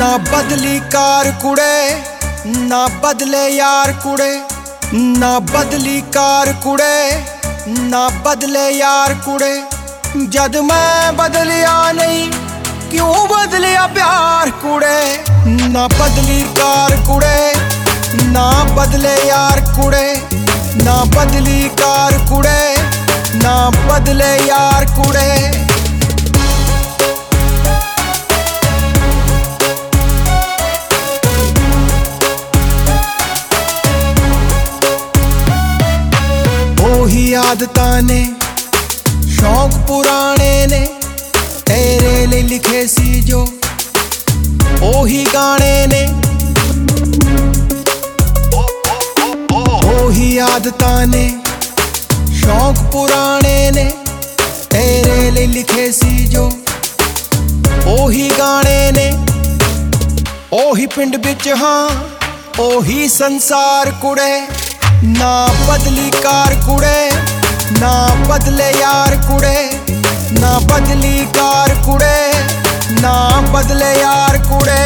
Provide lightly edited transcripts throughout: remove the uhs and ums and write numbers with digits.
बदली कार कुड़े ना बदले यार कुड़े, ना बदली कार कुड़े ना बदले यार कुड़े। जद मैं बदलिया नहीं क्यों बदलिया प्यार कुड़े। ना बदली कार कुड़े ना बदले यार कुड़े, ना बदली कार कुड़े ना बदले यार कुड़े। ओही आदतां ने शौक पुराने ने तेरे लिए लिखे सी जो ओही गाने ने। ओही आदतां ने शौक पुराने ने तेरे लिए लिखे सी जो ओही गाने ने। ओही पिंड बिच हाँ ओही संसार कुड़े। ना बदली कार कुड़े ना बदले यार कुड़े, ना बदली कार कुड़े ना बदले यार कुड़े।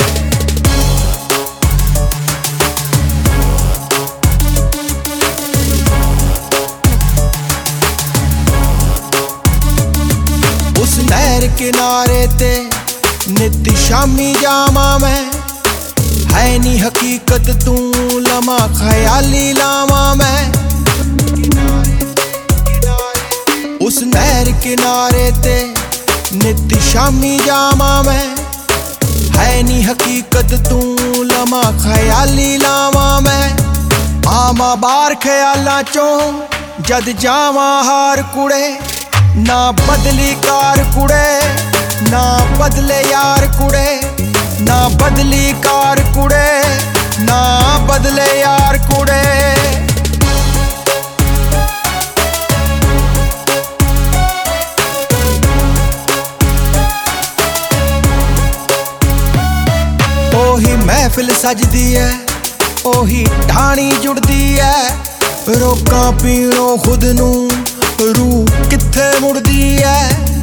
उस नहर किनारे ते नित शामी जामा मैं, है नी हकीकत तू लमा ख्याली लावा मैं। उस नहर किनारे ते नित शामी जामा मैं, है नी हकीकत तू लमा ख्याली लावा मैं। आमा बार ख्यालां चों जद जावा हार कुड़े। ना बदली कार कुड़े ना बदले यार कुड़े, ना बदली कार कुड़े ना बदले यार कुड़े। ओही महफिल सजदी है ओही ढाणी जुड़दी है, रोकां पीणों खुद नू रूह कित्थे मुड़दी है।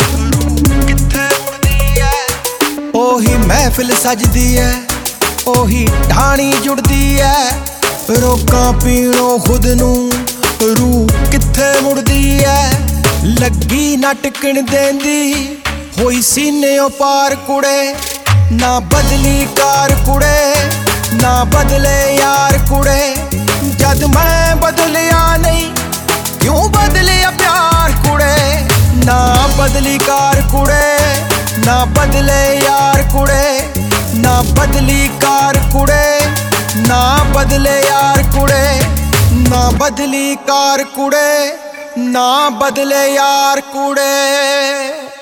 ओही महफिल सजदी है ओही ढाणी जुड़दी है, रोकां पीणों खुद नू रूह कित्थे मुड़दी है। लगी ना टिकण देंदी होई सीनेओं पार कुड़े। ना बदली कार कुड़े ना बदले यार कुड़े। जद मैं बदलिया नहीं क्यों बदलिया प्यार कुड़े। ना बदली कार कुड़े ना बदले यार कुड़े, ना बदली कार कुड़े ना बदले यार कुड़े, ना बदली कार कुड़े ना बदले यार कुड़े।